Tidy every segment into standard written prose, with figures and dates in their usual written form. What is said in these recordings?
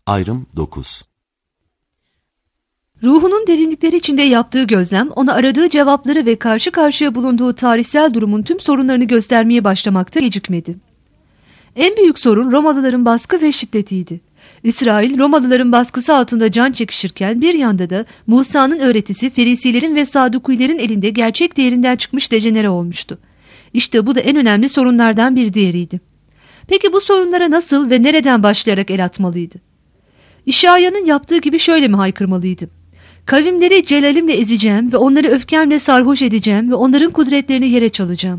Ayrım 9. Ruhunun derinlikleri içinde yaptığı gözlem, ona aradığı cevapları ve karşı karşıya bulunduğu tarihsel durumun tüm sorunlarını göstermeye başlamakta gecikmedi. En büyük sorun Romalıların baskı ve şiddetiydi. İsrail, Romalıların baskısı altında can çekişirken bir yanda da Musa'nın öğretisi Ferisilerin ve Sadukilerin elinde gerçek değerinden çıkmış dejenere olmuştu. İşte bu da en önemli sorunlardan bir diğeriydi. Peki bu sorunlara nasıl ve nereden başlayarak el atmalıydı? İşaya'nın yaptığı gibi şöyle mi haykırmalıydı? Kavimleri celalimle ezeceğim ve onları öfkemle sarhoş edeceğim ve onların kudretlerini yere çalacağım.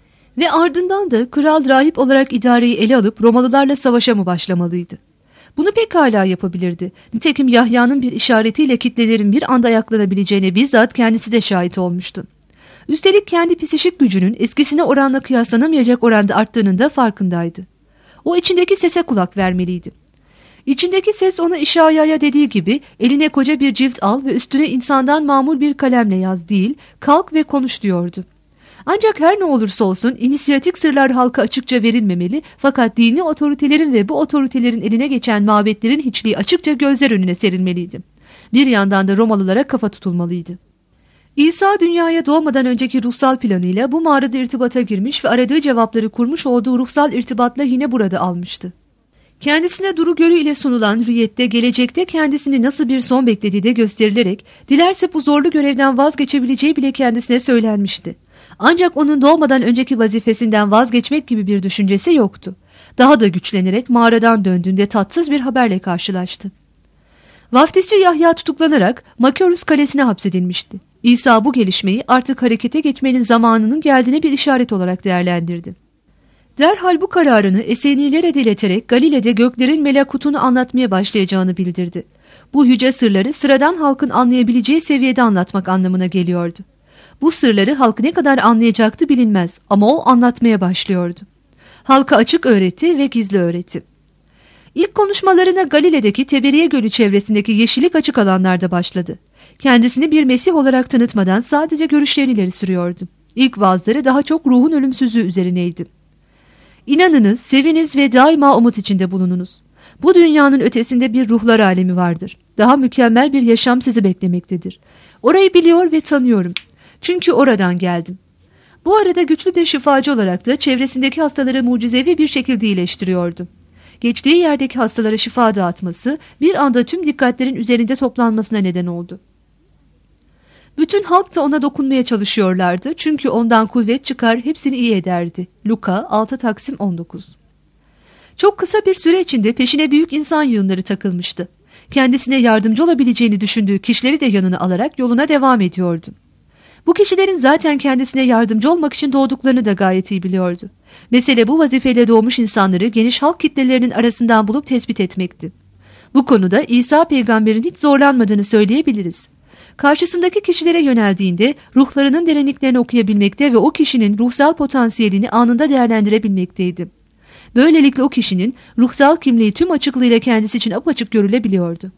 Ve ardından da kral rahip olarak idareyi ele alıp Romalılarla savaşa mı başlamalıydı? Bunu pekala yapabilirdi. Nitekim Yahya'nın bir işaretiyle kitlelerin bir anda ayaklanabileceğine bizzat kendisi de şahit olmuştu. Üstelik kendi psikik gücünün eskisine oranla kıyaslanamayacak oranda arttığının da farkındaydı. O içindeki sese kulak vermeliydi. İçindeki ses ona İşaya'ya dediği gibi eline koca bir cilt al ve üstüne insandan mamul bir kalemle yaz değil, kalk ve konuş diyordu. Ancak her ne olursa olsun inisiyatik sırlar halka açıkça verilmemeli, fakat dini otoritelerin ve bu otoritelerin eline geçen mabetlerin hiçliği açıkça gözler önüne serilmeliydi. Bir yandan da Romalılara kafa tutulmalıydı. İsa dünyaya doğmadan önceki ruhsal planıyla bu mağarada irtibata girmiş ve aradığı cevapları kurmuş olduğu ruhsal irtibatla yine burada almıştı. Kendisine duru görü ile sunulan rüyette gelecekte kendisini nasıl bir son beklediği de gösterilerek dilerse bu zorlu görevden vazgeçebileceği bile kendisine söylenmişti. Ancak onun doğmadan önceki vazifesinden vazgeçmek gibi bir düşüncesi yoktu. Daha da güçlenerek mağaradan döndüğünde tatsız bir haberle karşılaştı. Vaftizci Yahya tutuklanarak Makarus kalesine hapsedilmişti. İsa bu gelişmeyi artık harekete geçmenin zamanının geldiğine bir işaret olarak değerlendirdi. Derhal bu kararını Esenilere dileterek Galile'de göklerin melekutunu anlatmaya başlayacağını bildirdi. Bu yüce sırları sıradan halkın anlayabileceği seviyede anlatmak anlamına geliyordu. Bu sırları halk ne kadar anlayacaktı bilinmez ama o anlatmaya başlıyordu. Halka açık öğreti ve gizli öğreti. İlk konuşmalarına Galile'deki Teberiye Gölü çevresindeki yeşillik açık alanlarda başladı. Kendisini bir Mesih olarak tanıtmadan sadece görüşlerini ileri sürüyordu. İlk vaazları daha çok ruhun ölümsüzlüğü üzerineydi. İnanınız, seviniz ve daima umut içinde bulununuz. Bu dünyanın ötesinde bir ruhlar alemi vardır. Daha mükemmel bir yaşam sizi beklemektedir. Orayı biliyor ve tanıyorum. Çünkü oradan geldim. Bu arada güçlü bir şifacı olarak da çevresindeki hastaları mucizevi bir şekilde iyileştiriyordu. Geçtiği yerdeki hastalara şifa dağıtması bir anda tüm dikkatlerin üzerinde toplanmasına neden oldu. Bütün halk da ona dokunmaya çalışıyorlardı çünkü ondan kuvvet çıkar hepsini iyi ederdi. Luka 6-19. Çok kısa bir süre içinde peşine büyük insan yığınları takılmıştı. Kendisine yardımcı olabileceğini düşündüğü kişileri de yanına alarak yoluna devam ediyordu. Bu kişilerin zaten kendisine yardımcı olmak için doğduklarını da gayet iyi biliyordu. Mesele bu vazifeyle doğmuş insanları geniş halk kitlelerinin arasından bulup tespit etmekti. Bu konuda İsa peygamberin hiç zorlanmadığını söyleyebiliriz. Karşısındaki kişilere yöneldiğinde ruhlarının derinliklerini okuyabilmekte ve o kişinin ruhsal potansiyelini anında değerlendirebilmekteydi. Böylelikle o kişinin ruhsal kimliği tüm açıklığıyla kendisi için apaçık görülebiliyordu.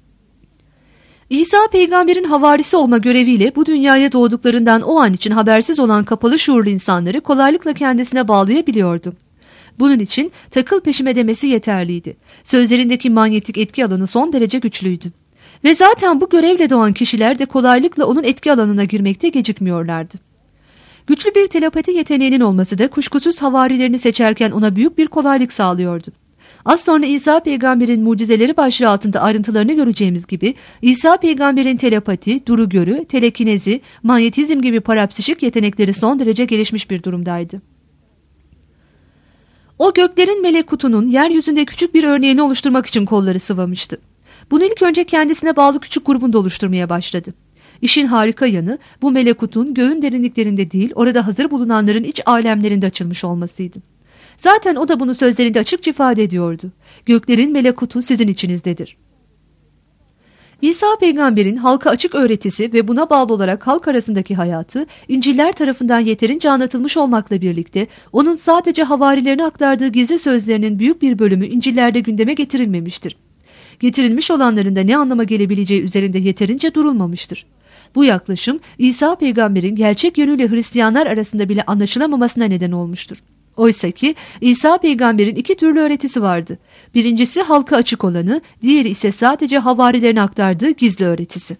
İsa peygamberin havarisi olma göreviyle bu dünyaya doğduklarından o an için habersiz olan kapalı şuurlu insanları kolaylıkla kendisine bağlayabiliyordu. Bunun için takıl peşime demesi yeterliydi. Sözlerindeki manyetik etki alanı son derece güçlüydü. Ve zaten bu görevle doğan kişiler de kolaylıkla onun etki alanına girmekte gecikmiyorlardı. Güçlü bir telepati yeteneğinin olması da kuşkusuz havarilerini seçerken ona büyük bir kolaylık sağlıyordu. Az sonra İsa peygamberin mucizeleri başlığı altında ayrıntılarını göreceğimiz gibi İsa peygamberin telepati, duru görü, telekinezi, manyetizm gibi parapsişik yetenekleri son derece gelişmiş bir durumdaydı. O göklerin melekutunun yeryüzünde küçük bir örneğini oluşturmak için kolları sıvamıştı. Bunu ilk önce kendisine bağlı küçük grubunda oluşturmaya başladı. İşin harika yanı bu melekutun göğün derinliklerinde değil orada hazır bulunanların iç alemlerinde açılmış olmasıydı. Zaten o da bunu sözlerinde açıkça ifade ediyordu. Göklerin melekutu sizin içinizdedir. İsa peygamberin halka açık öğretisi ve buna bağlı olarak halk arasındaki hayatı İncil'ler tarafından yeterince anlatılmış olmakla birlikte onun sadece havarilerine aktardığı gizli sözlerinin büyük bir bölümü İncil'lerde gündeme getirilmemiştir. Getirilmiş olanların da ne anlama gelebileceği üzerinde yeterince durulmamıştır. Bu yaklaşım İsa peygamberin gerçek yönüyle Hristiyanlar arasında bile anlaşılamamasına neden olmuştur. Oysaki İsa peygamberin iki türlü öğretisi vardı. Birincisi halka açık olanı, diğeri ise sadece havarilerine aktardığı gizli öğretisi.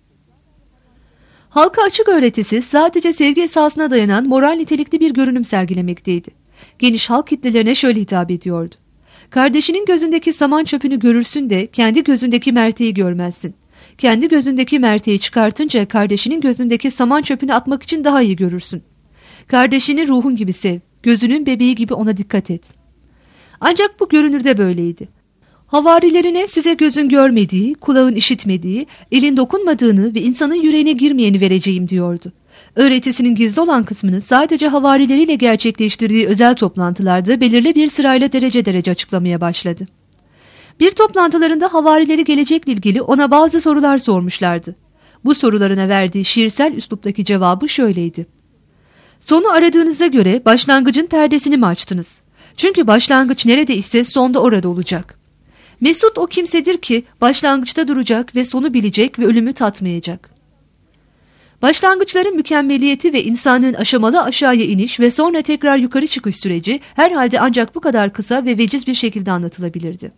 Halka açık öğretisi sadece sevgi esasına dayanan moral nitelikli bir görünüm sergilemekteydi. Geniş halk kitlelerine şöyle hitap ediyordu: kardeşinin gözündeki saman çöpünü görürsün de kendi gözündeki merteği görmezsin. Kendi gözündeki merteği çıkartınca kardeşinin gözündeki saman çöpünü atmak için daha iyi görürsün. Kardeşini ruhun gibi sev, gözünün bebeği gibi ona dikkat et. Ancak bu görünürde böyleydi. Havarilerine size gözün görmediği, kulağın işitmediği, elin dokunmadığını ve insanın yüreğine girmeyeni vereceğim diyordu. Öğretisinin gizli olan kısmını sadece havarileriyle gerçekleştirdiği özel toplantılarda belirli bir sırayla derece derece açıklamaya başladı. Bir toplantılarında havarileri gelecekle ilgili ona bazı sorular sormuşlardı. Bu sorularına verdiği şiirsel üsluptaki cevabı şöyleydi: sonu aradığınıza göre başlangıcın perdesini mi açtınız? Çünkü başlangıç nerede ise sonda orada olacak. Mesut o kimsedir ki başlangıçta duracak ve sonu bilecek ve ölümü tatmayacak. Başlangıçların mükemmeliyeti ve insanın aşamalı aşağıya iniş ve sonra tekrar yukarı çıkış süreci herhalde ancak bu kadar kısa ve veciz bir şekilde anlatılabilirdi.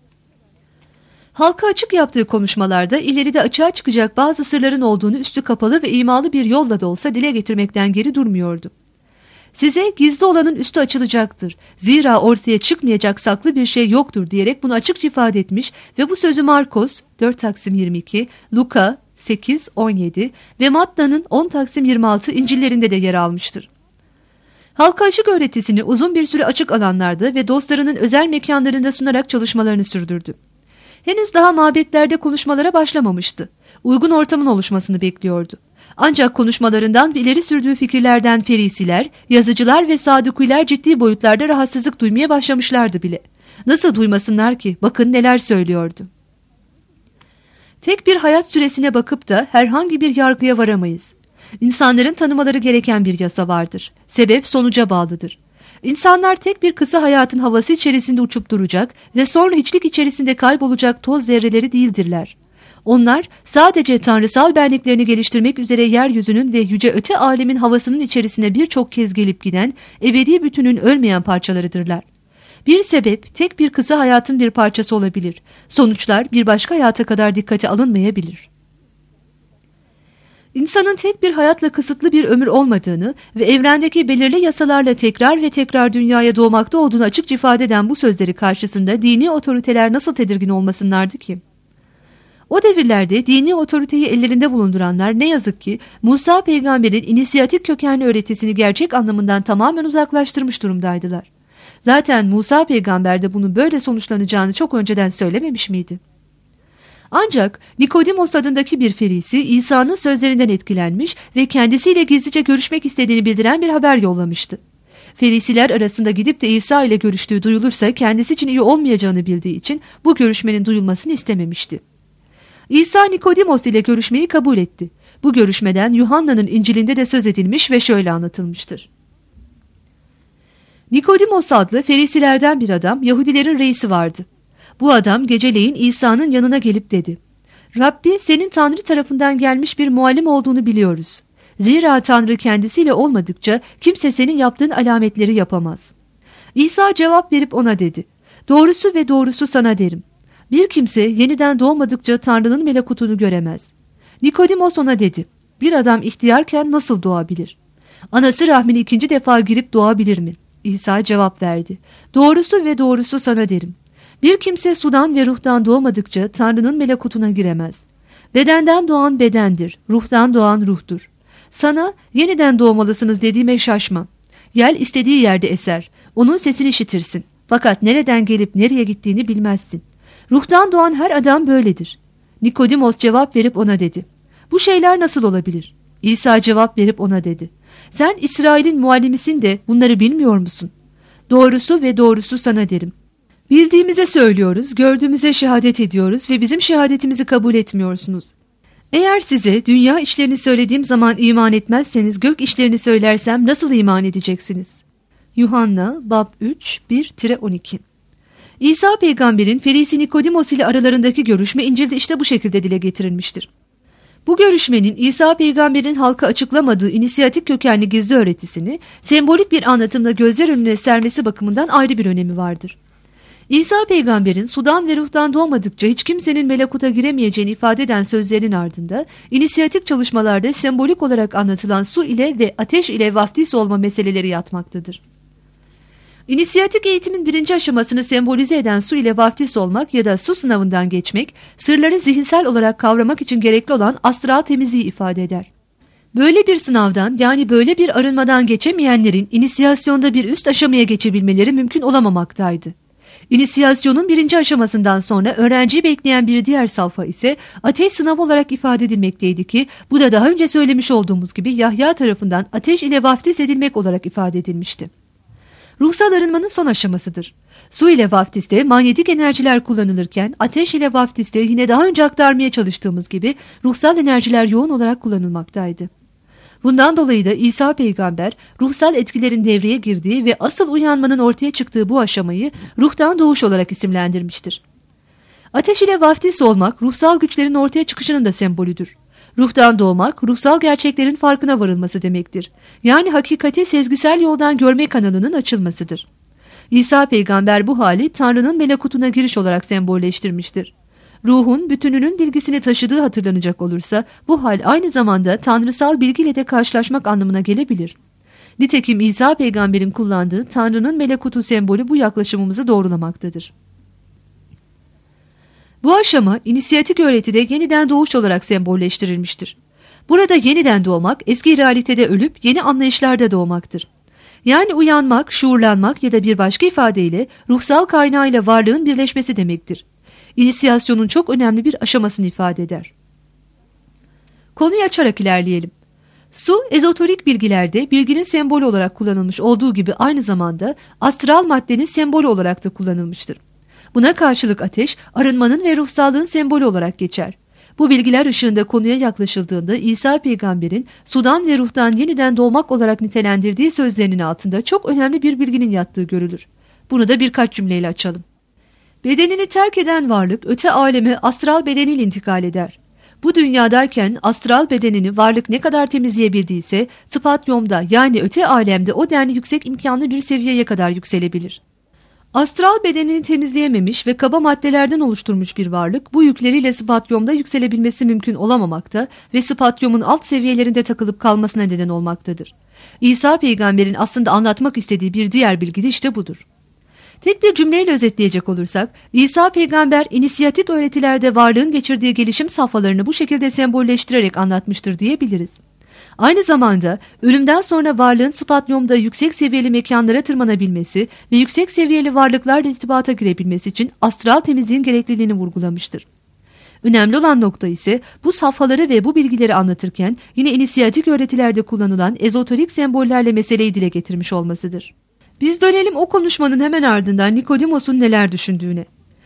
Halka açık yaptığı konuşmalarda ileride açığa çıkacak bazı sırların olduğunu üstü kapalı ve imalı bir yolla da olsa dile getirmekten geri durmuyordu. Size gizli olanın üstü açılacaktır. Zira ortaya çıkmayacak saklı bir şey yoktur diyerek bunu açıkça ifade etmiş ve bu sözü Markos 4-22, Luka 8-17 ve Matta'nın 10-26 İncil'lerinde de yer almıştır. Halka açık öğretisini uzun bir süre açık alanlarda ve dostlarının özel mekanlarında sunarak çalışmalarını sürdürdü. Henüz daha mabetlerde konuşmalara başlamamıştı. Uygun ortamın oluşmasını bekliyordu. Ancak konuşmalarından ve ileri sürdüğü fikirlerden ferisiler, yazıcılar ve sadıkiler ciddi boyutlarda rahatsızlık duymaya başlamışlardı bile. Nasıl duymasınlar ki? Bakın neler söylüyordu. Tek bir hayat süresine bakıp da herhangi bir yargıya varamayız. İnsanların tanımaları gereken bir yasa vardır. Sebep sonuca bağlıdır. İnsanlar tek bir kısa hayatın havası içerisinde uçup duracak ve sonra hiçlik içerisinde kaybolacak toz zerreleri değildirler. Onlar sadece tanrısal benliklerini geliştirmek üzere yeryüzünün ve yüce öte alemin havasının içerisine birçok kez gelip giden ebedi bütünün ölmeyen parçalarıdırlar. Bir sebep tek bir kısa hayatın bir parçası olabilir. Sonuçlar bir başka hayata kadar dikkate alınmayabilir. İnsanın tek bir hayatla kısıtlı bir ömür olmadığını ve evrendeki belirli yasalarla tekrar ve tekrar dünyaya doğmakta olduğunu açıkça ifade eden bu sözleri karşısında dini otoriteler nasıl tedirgin olmasınlardı ki? O devirlerde dini otoriteyi ellerinde bulunduranlar ne yazık ki Musa peygamberin inisiyatik kökenli öğretisini gerçek anlamından tamamen uzaklaştırmış durumdaydılar. Zaten Musa peygamber de bunun böyle sonuçlanacağını çok önceden söylememiş miydi? Ancak Nikodimos adındaki bir ferisi İsa'nın sözlerinden etkilenmiş ve kendisiyle gizlice görüşmek istediğini bildiren bir haber yollamıştı. Ferisiler arasında gidip de İsa ile görüştüğü duyulursa kendisi için iyi olmayacağını bildiği için bu görüşmenin duyulmasını istememişti. İsa Nikodimos ile görüşmeyi kabul etti. Bu görüşmeden Yuhanna'nın İncil'inde de söz edilmiş ve şöyle anlatılmıştır. Nikodimos adlı ferisilerden bir adam Yahudilerin reisi vardı. Bu adam geceleyin İsa'nın yanına gelip dedi: Rabbi, senin Tanrı tarafından gelmiş bir muallim olduğunu biliyoruz. Zira Tanrı kendisiyle olmadıkça kimse senin yaptığın alametleri yapamaz. İsa cevap verip ona dedi: Doğrusu ve doğrusu sana derim. Bir kimse yeniden doğmadıkça Tanrı'nın melekutunu göremez. Nikodimos ona dedi: Bir adam ihtiyarken nasıl doğabilir? Anası rahmine ikinci defa girip doğabilir mi? İsa cevap verdi: Doğrusu ve doğrusu sana derim. Bir kimse sudan ve ruhtan doğmadıkça Tanrı'nın melekutuna giremez. Bedenden doğan bedendir, ruhtan doğan ruhtur. Sana yeniden doğmalısınız dediğime şaşma. Yel istediği yerde eser, onun sesini işitirsin. Fakat nereden gelip nereye gittiğini bilmezsin. Ruhtan doğan her adam böyledir. Nikodimos cevap verip ona dedi: Bu şeyler nasıl olabilir? İsa cevap verip ona dedi: Sen İsrail'in muallimisin de bunları bilmiyor musun? Doğrusu ve doğrusu sana derim. Bildiğimize söylüyoruz, gördüğümüze şehadet ediyoruz ve bizim şehadetimizi kabul etmiyorsunuz. Eğer size dünya işlerini söylediğim zaman iman etmezseniz gök işlerini söylersem nasıl iman edeceksiniz? Yuhanna bab 3 1-12. İsa peygamberin ferisi Nikodimos ile aralarındaki görüşme İncil'de işte bu şekilde dile getirilmiştir. Bu görüşmenin İsa peygamberin halka açıklamadığı inisiyatik kökenli gizli öğretisini sembolik bir anlatımla gözler önüne sermesi bakımından ayrı bir önemi vardır. İsa peygamberin sudan ve ruhtan doğmadıkça hiç kimsenin melakuta giremeyeceğini ifade eden sözlerinin ardında inisiyatik çalışmalarda sembolik olarak anlatılan su ile ve ateş ile vaftiz olma meseleleri yatmaktadır. İnisiyatik eğitimin birinci aşamasını sembolize eden su ile vaftiz olmak ya da su sınavından geçmek, sırları zihinsel olarak kavramak için gerekli olan astral temizliği ifade eder. Böyle bir sınavdan, yani böyle bir arınmadan geçemeyenlerin inisiyasyonda bir üst aşamaya geçebilmeleri mümkün olamamaktaydı. İnisiyasyonun birinci aşamasından sonra öğrenciyi bekleyen bir diğer safha ise ateş sınavı olarak ifade edilmekteydi ki bu da daha önce söylemiş olduğumuz gibi Yahya tarafından ateş ile vaftiz edilmek olarak ifade edilmişti. Ruhsal arınmanın son aşamasıdır. Su ile vaftizde manyetik enerjiler kullanılırken ateş ile vaftizde yine daha önce aktarmaya çalıştığımız gibi ruhsal enerjiler yoğun olarak kullanılmaktaydı. Bundan dolayı da İsa peygamber ruhsal etkilerin devreye girdiği ve asıl uyanmanın ortaya çıktığı bu aşamayı ruhtan doğuş olarak isimlendirmiştir. Ateş ile vaftiz olmak ruhsal güçlerin ortaya çıkışının da sembolüdür. Ruhtan doğmak, ruhsal gerçeklerin farkına varılması demektir. Yani hakikati sezgisel yoldan görme kanalının açılmasıdır. İsa peygamber bu hali Tanrı'nın melekutuna giriş olarak sembolleştirmiştir. Ruhun bütününün bilgisini taşıdığı hatırlanacak olursa bu hal aynı zamanda tanrısal bilgiyle de karşılaşmak anlamına gelebilir. Nitekim İsa peygamberin kullandığı Tanrı'nın melekutu sembolü bu yaklaşımımızı doğrulamaktadır. Bu aşama inisiyatik öğretide yeniden doğuş olarak sembolleştirilmiştir. Burada yeniden doğmak eski realitede ölüp yeni anlayışlarda doğmaktır. Yani uyanmak, şuurlanmak ya da bir başka ifadeyle ruhsal kaynağıyla varlığın birleşmesi demektir. İnisiyasyonun çok önemli bir aşamasını ifade eder. Konuyu açarak ilerleyelim. Su, ezoterik bilgilerde bilginin sembolü olarak kullanılmış olduğu gibi aynı zamanda astral maddenin sembolü olarak da kullanılmıştır. Buna karşılık ateş, arınmanın ve ruhsallığın sembolü olarak geçer. Bu bilgiler ışığında konuya yaklaşıldığında İsa peygamberin sudan ve ruhtan yeniden doğmak olarak nitelendirdiği sözlerinin altında çok önemli bir bilginin yattığı görülür. Bunu da birkaç cümleyle açalım. Bedenini terk eden varlık öte aleme astral bedeniyle intikal eder. Bu dünyadayken astral bedenini varlık ne kadar temizleyebildiyse spatyomda yani öte alemde o denli yüksek imkanlı bir seviyeye kadar yükselebilir. Astral bedenini temizleyememiş ve kaba maddelerden oluşturmuş bir varlık bu yükleriyle spatyomda yükselebilmesi mümkün olamamakta ve spatyomun alt seviyelerinde takılıp kalmasına neden olmaktadır. İsa peygamberin aslında anlatmak istediği bir diğer bilgi de işte budur. Tek bir cümleyle özetleyecek olursak, İsa peygamber inisiyatik öğretilerde varlığın geçirdiği gelişim safhalarını bu şekilde sembolleştirerek anlatmıştır diyebiliriz. Aynı zamanda ölümden sonra varlığın spatyomda yüksek seviyeli mekanlara tırmanabilmesi ve yüksek seviyeli varlıklarla irtibata girebilmesi için astral temizliğin gerekliliğini vurgulamıştır. Önemli olan nokta ise bu safhaları ve bu bilgileri anlatırken yine inisiyatik öğretilerde kullanılan ezoterik sembollerle meseleyi dile getirmiş olmasıdır. Biz dönelim o konuşmanın hemen ardından Nikodimos'un neler düşündüğüne.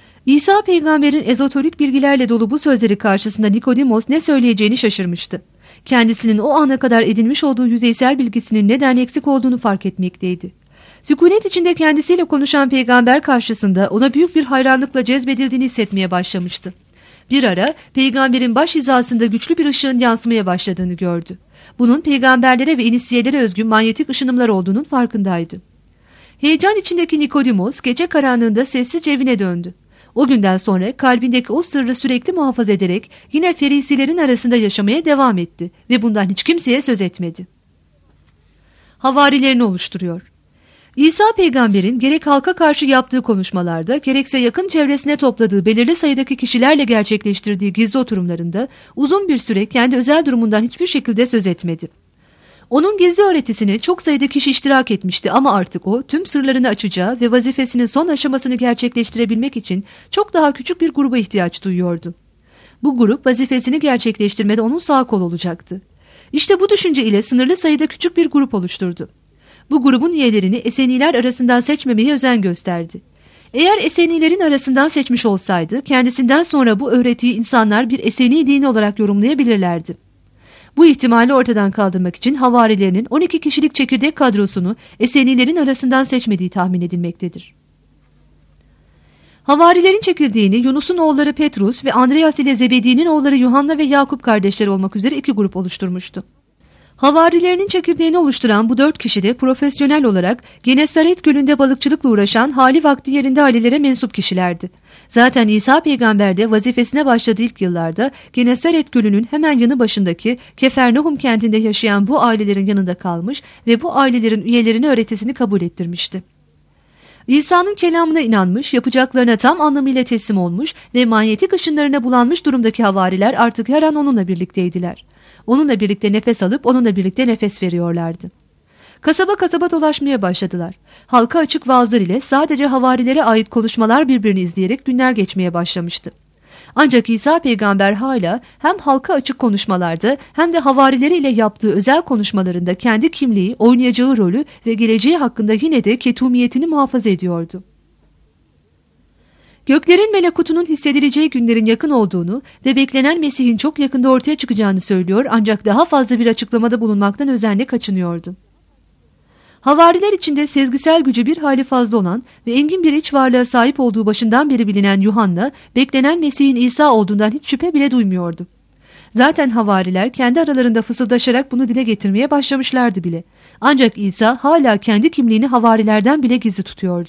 İsa peygamberin ezoterik bilgilerle dolu bu sözleri karşısında Nikodimos ne söyleyeceğini şaşırmıştı. Kendisinin o ana kadar edinmiş olduğu yüzeysel bilgisinin neden eksik olduğunu fark etmekteydi. Sükunet içinde kendisiyle konuşan peygamber karşısında ona büyük bir hayranlıkla cezbedildiğini hissetmeye başlamıştı. Bir ara peygamberin baş hizasında güçlü bir ışığın yansımaya başladığını gördü. Bunun peygamberlere ve inisiyelere özgü manyetik ışınımlar olduğunun farkındaydı. Heyecan içindeki Nikodimos gece karanlığında sessizce evine döndü. O günden sonra kalbindeki o sırrı sürekli muhafaza ederek yine ferisilerin arasında yaşamaya devam etti ve bundan hiç kimseye söz etmedi. Havarilerini oluşturuyor. İsa peygamberin gerek halka karşı yaptığı konuşmalarda gerekse yakın çevresine topladığı belirli sayıdaki kişilerle gerçekleştirdiği gizli oturumlarında uzun bir süre kendi özel durumundan hiçbir şekilde söz etmedi. Onun gizli öğretisine çok sayıda kişi iştirak etmişti ama artık o tüm sırlarını açacağı ve vazifesinin son aşamasını gerçekleştirebilmek için çok daha küçük bir gruba ihtiyaç duyuyordu. Bu grup vazifesini gerçekleştirmede onun sağ kolu olacaktı. İşte bu düşünce ile sınırlı sayıda küçük bir grup oluşturdu. Bu grubun üyelerini Eseniler arasından seçmemeye özen gösterdi. Eğer Esenilerin arasından seçmiş olsaydı kendisinden sonra bu öğretiyi insanlar bir Eseni dini olarak yorumlayabilirlerdi. Bu ihtimali ortadan kaldırmak için havarilerinin 12 kişilik çekirdek kadrosunu Esenilerin arasından seçmediği tahmin edilmektedir. Havarilerin çekirdeğini Yunus'un oğulları Petrus ve Andreas ile Zebedi'nin oğulları Yuhanna ve Yakup kardeşleri olmak üzere 2 grup oluşturmuştu. Havarilerinin çekirdeğini oluşturan bu 4 kişi de profesyonel olarak Genesaret Gölü'nde balıkçılıkla uğraşan hali vakti yerinde ailelere mensup kişilerdi. Zaten İsa peygamber de vazifesine başladığı ilk yıllarda Genesaret Gölü'nün hemen yanı başındaki Kefernahum kentinde yaşayan bu ailelerin yanında kalmış ve bu ailelerin üyelerine öğretisini kabul ettirmişti. İsa'nın kelamına inanmış, yapacaklarına tam anlamıyla teslim olmuş ve manyetik ışınlarına bulanmış durumdaki havariler artık her an onunla birlikteydiler. Onunla birlikte nefes alıp onunla birlikte nefes veriyorlardı. Kasaba kasaba dolaşmaya başladılar. Halka açık vaazlar ile sadece havarilere ait konuşmalar birbirini izleyerek günler geçmeye başlamıştı. Ancak İsa peygamber hala hem halka açık konuşmalarda hem de havarileri ile yaptığı özel konuşmalarında kendi kimliği, oynayacağı rolü ve geleceği hakkında yine de ketumiyetini muhafaza ediyordu. Göklerin melakutunun hissedileceği günlerin yakın olduğunu ve beklenen Mesih'in çok yakında ortaya çıkacağını söylüyor ancak daha fazla bir açıklamada bulunmaktan özenle kaçınıyordu. Havariler içinde sezgisel gücü bir hali fazla olan ve engin bir iç varlığa sahip olduğu başından beri bilinen Yuhanna, beklenen Mesih'in İsa olduğundan hiç şüphe bile duymuyordu. Zaten havariler kendi aralarında fısıldaşarak bunu dile getirmeye başlamışlardı bile. Ancak İsa hala kendi kimliğini havarilerden bile gizli tutuyordu.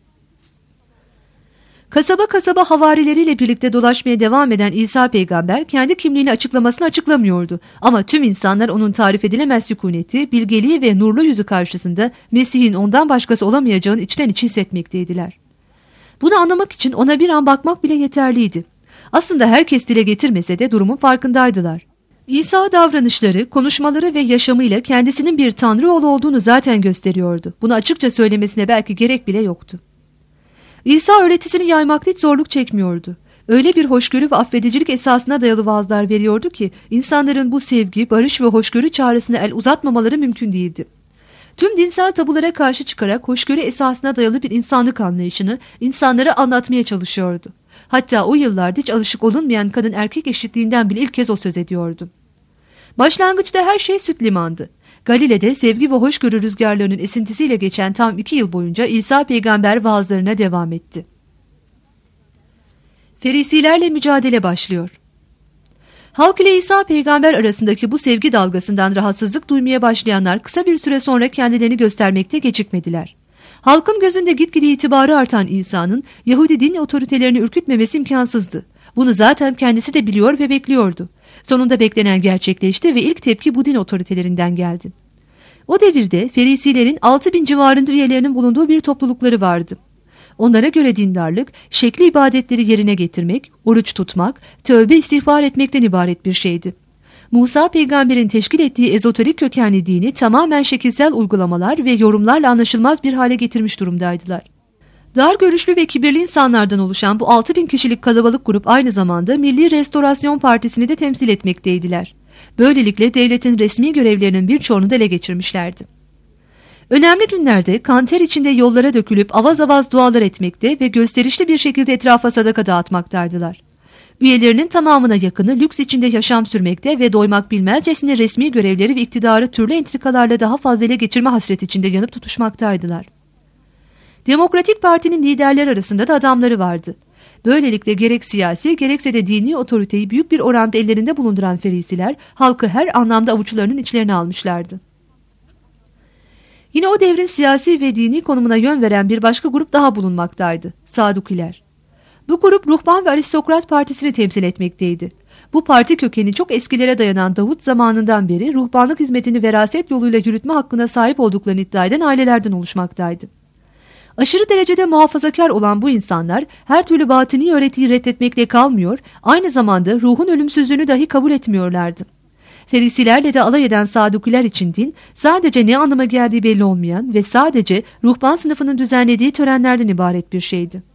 Kasaba kasaba havarileriyle birlikte dolaşmaya devam eden İsa peygamber kendi kimliğini açıklamasını açıklamıyordu. Ama tüm insanlar onun tarif edilemez sükuneti, bilgeliği ve nurlu yüzü karşısında Mesih'in ondan başkası olamayacağını içten içe hissetmekteydiler. Bunu anlamak için ona bir an bakmak bile yeterliydi. Aslında herkes dile getirmese de durumun farkındaydılar. İsa davranışları, konuşmaları ve yaşamıyla kendisinin bir tanrı oğlu olduğunu zaten gösteriyordu. Bunu açıkça söylemesine belki gerek bile yoktu. İsa öğretisini yaymakta hiç zorluk çekmiyordu. Öyle bir hoşgörü ve affedicilik esasına dayalı vaazlar veriyordu ki insanların bu sevgi, barış ve hoşgörü çağrısına el uzatmamaları mümkün değildi. Tüm dinsel tabulara karşı çıkarak hoşgörü esasına dayalı bir insanlık anlayışını insanlara anlatmaya çalışıyordu. Hatta o yıllarda hiç alışık olunmayan kadın erkek eşitliğinden bile ilk kez o söz ediyordu. Başlangıçta her şey süt limandı. Galile'de sevgi ve hoşgörü rüzgarlarının esintisiyle geçen tam 2 yıl boyunca İsa peygamber vaazlarına devam etti. Ferisilerle mücadele başlıyor. Halk ile İsa peygamber arasındaki bu sevgi dalgasından rahatsızlık duymaya başlayanlar kısa bir süre sonra kendilerini göstermekte gecikmediler. Halkın gözünde gitgide itibarı artan İsa'nın Yahudi din otoritelerini ürkütmemesi imkansızdı. Bunu zaten kendisi de biliyor ve bekliyordu. Sonunda beklenen gerçekleşti ve ilk tepki bu din otoritelerinden geldi. O devirde Ferisilerin 6.000 civarında üyelerinin bulunduğu bir toplulukları vardı. Onlara göre dindarlık, şekli ibadetleri yerine getirmek, oruç tutmak, tövbe istiğfar etmekten ibaret bir şeydi. Musa peygamberin teşkil ettiği ezoterik kökenli dini tamamen şekilsel uygulamalar ve yorumlarla anlaşılmaz bir hale getirmiş durumdaydılar. Dar görüşlü ve kibirli insanlardan oluşan bu 6.000 kişilik kalabalık grup aynı zamanda Milli Restorasyon Partisi'ni de temsil etmekteydiler. Böylelikle devletin resmi görevlerinin birçoğunu da ele geçirmişlerdi. Önemli günlerde kanter içinde yollara dökülüp avaz avaz dualar etmekte ve gösterişli bir şekilde etrafa sadaka dağıtmaktaydılar. Üyelerinin tamamına yakını lüks içinde yaşam sürmekte ve doymak bilmezcesine resmi görevleri ve iktidarı türlü entrikalarla daha fazla ele geçirme hasret içinde yanıp tutuşmaktaydılar. Demokratik Parti'nin liderler arasında da adamları vardı. Böylelikle gerek siyasi gerekse de dini otoriteyi büyük bir oranda ellerinde bulunduran Ferisiler halkı her anlamda avuçlarının içlerine almışlardı. Yine o devrin siyasi ve dini konumuna yön veren bir başka grup daha bulunmaktaydı. Sadukiler. Bu grup Ruhban ve Aristokrat Partisi'ni temsil etmekteydi. Bu parti kökeni çok eskilere dayanan Davut zamanından beri ruhbanlık hizmetini veraset yoluyla yürütme hakkına sahip olduklarını iddia eden ailelerden oluşmaktaydı. Aşırı derecede muhafazakar olan bu insanlar her türlü batini öğretiyi reddetmekle kalmıyor, aynı zamanda ruhun ölümsüzlüğünü dahi kabul etmiyorlardı. Ferisilerle de alay eden Sadukiler için din sadece ne anlama geldiği belli olmayan ve sadece ruhban sınıfının düzenlediği törenlerden ibaret bir şeydi.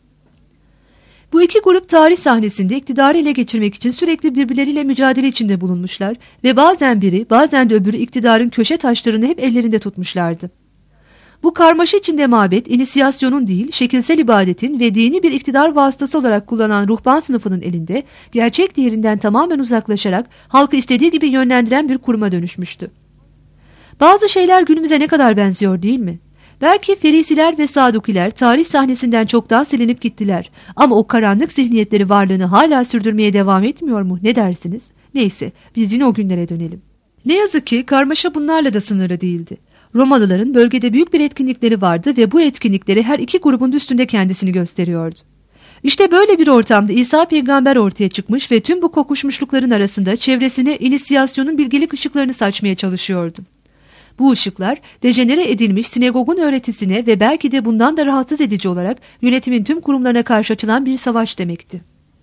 Bu iki grup tarih sahnesinde iktidarı ele geçirmek için sürekli birbirleriyle mücadele içinde bulunmuşlar ve bazen biri bazen de öbürü iktidarın köşe taşlarını hep ellerinde tutmuşlardı. Bu karmaşa içinde mabet, inisiyasyonun değil, şekilsel ibadetin ve dini bir iktidar vasıtası olarak kullanan ruhban sınıfının elinde, gerçek değerinden tamamen uzaklaşarak halkı istediği gibi yönlendiren bir kuruma dönüşmüştü. Bazı şeyler günümüze ne kadar benziyor değil mi? Belki Ferisiler ve Sadukiler tarih sahnesinden çoktan silinip gittiler. Ama o karanlık zihniyetleri varlığını hala sürdürmeye devam etmiyor mu? Ne dersiniz? Neyse, biz yine o günlere dönelim. Ne yazık ki karmaşa bunlarla da sınırlı değildi. Romalıların bölgede büyük bir etkinlikleri vardı ve bu etkinlikleri her iki grubun üstünde kendisini gösteriyordu. İşte böyle bir ortamda İsa peygamber ortaya çıkmış ve tüm bu kokuşmuşlukların arasında çevresine inisiyasyonun bilgelik ışıklarını saçmaya çalışıyordu. Bu ışıklar dejenere edilmiş sinagogun öğretisine ve belki de bundan da rahatsız edici olarak yönetimin tüm kurumlarına karşı açılan bir savaş demekti.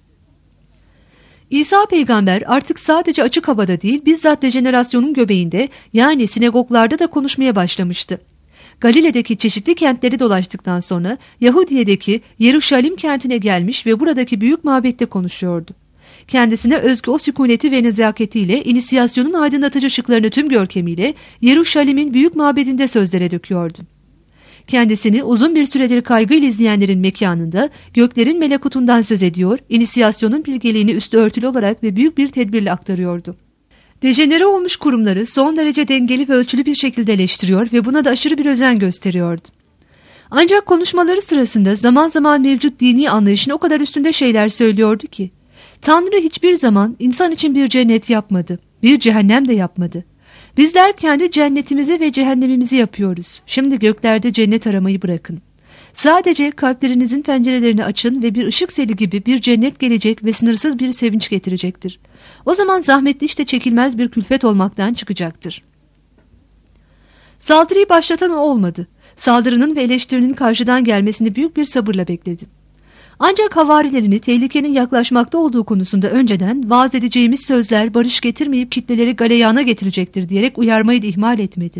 İsa peygamber artık sadece açık havada değil, bizzat dejenerasyonun göbeğinde, yani sinagoglarda da konuşmaya başlamıştı. Galile'deki çeşitli kentleri dolaştıktan sonra Yahudiye'deki Yeruşalim kentine gelmiş ve buradaki büyük mabette konuşuyordu. Kendisine özgü o sükuneti ve nezaketiyle, inisiyasyonun aydınlatıcı ışıklarını tüm görkemiyle Yeruşalim'in büyük mabedinde sözlere döküyordu. Kendisini uzun bir süredir kaygıyla izleyenlerin mekanında göklerin melekutundan söz ediyor, inisiyasyonun bilgeliğini üstü örtülü olarak ve büyük bir tedbirle aktarıyordu. Dejenere olmuş kurumları son derece dengeli ve ölçülü bir şekilde eleştiriyor ve buna da aşırı bir özen gösteriyordu. Ancak konuşmaları sırasında zaman zaman mevcut dini anlayışın o kadar üstünde şeyler söylüyordu ki, Tanrı hiçbir zaman insan için bir cennet yapmadı, bir cehennem de yapmadı. Bizler kendi cennetimizi ve cehennemimizi yapıyoruz. Şimdi göklerde cennet aramayı bırakın. Sadece kalplerinizin pencerelerini açın ve bir ışık seli gibi bir cennet gelecek ve sınırsız bir sevinç getirecektir. O zaman zahmetli işte çekilmez bir külfet olmaktan çıkacaktır. Saldırıyı başlatan o olmadı. Saldırının ve eleştirinin karşıdan gelmesini büyük bir sabırla bekledi. Ancak havarilerini tehlikenin yaklaşmakta olduğu konusunda önceden vaaz edeceğimiz sözler barış getirmeyip kitleleri galeyana getirecektir diyerek uyarmayı da ihmal etmedi.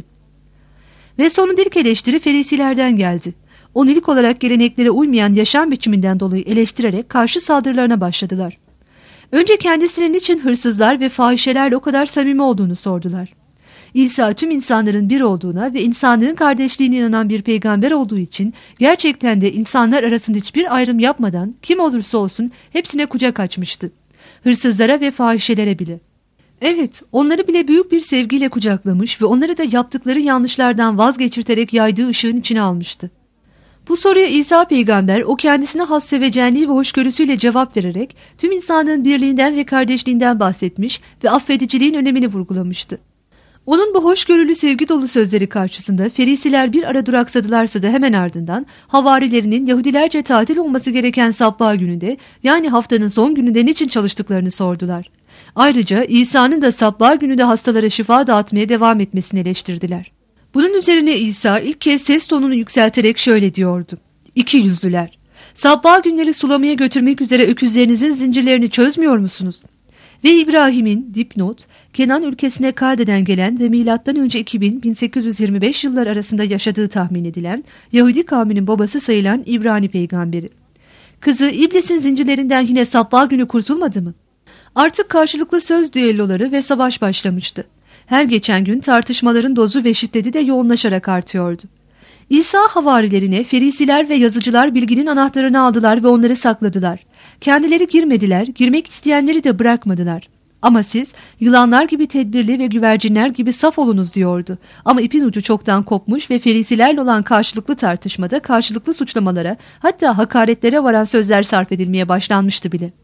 Ve sonun ilk eleştiri Ferisilerden geldi. Onu ilk olarak geleneklere uymayan yaşam biçiminden dolayı eleştirerek karşı saldırılarına başladılar. Önce kendisinin için hırsızlar ve fahişelerle o kadar samimi olduğunu sordular. İsa tüm insanların bir olduğuna ve insanlığın kardeşliğine inanan bir peygamber olduğu için gerçekten de insanlar arasında hiçbir ayrım yapmadan kim olursa olsun hepsine kucak açmıştı. Hırsızlara ve fahişelere bile. Evet, onları bile büyük bir sevgiyle kucaklamış ve onları da yaptıkları yanlışlardan vazgeçirterek yaydığı ışığın içine almıştı. Bu soruya İsa peygamber o kendisine has sevecenliği ve hoşgörüsüyle cevap vererek tüm insanlığın birliğinden ve kardeşliğinden bahsetmiş ve affediciliğin önemini vurgulamıştı. Onun bu hoşgörülü sevgi dolu sözleri karşısında Ferisiler bir ara duraksadılarsa da hemen ardından havarilerinin Yahudilerce tatil olması gereken Sabbah gününde, yani haftanın son gününde niçin çalıştıklarını sordular. Ayrıca İsa'nın da Sabbah gününde hastalara şifa dağıtmaya devam etmesini eleştirdiler. Bunun üzerine İsa ilk kez ses tonunu yükselterek şöyle diyordu: İkiyüzlüler, Sabbah günleri sulamaya götürmek üzere öküzlerinizin zincirlerini çözmüyor musunuz? Ve İbrahim'in dipnot, Kenan ülkesine Kade'den gelen ve M.Ö. 2000-1825 yıllar arasında yaşadığı tahmin edilen Yahudi kavminin babası sayılan İbrani peygamberi. Kızı İblis'in zincirlerinden yine Sabbah günü kurtulmadı mı? Artık karşılıklı söz düelloları ve savaş başlamıştı. Her geçen gün tartışmaların dozu ve şiddeti de yoğunlaşarak artıyordu. İsa havarilerine Ferisiler ve yazıcılar bilginin anahtarını aldılar ve onları sakladılar. Kendileri girmediler, girmek isteyenleri de bırakmadılar. Ama siz yılanlar gibi tedbirli ve güvercinler gibi saf olunuz diyordu. Ama ipin ucu çoktan kopmuş ve Ferisilerle olan karşılıklı tartışmada karşılıklı suçlamalara, hatta hakaretlere varan sözler sarf edilmeye başlanmıştı bile.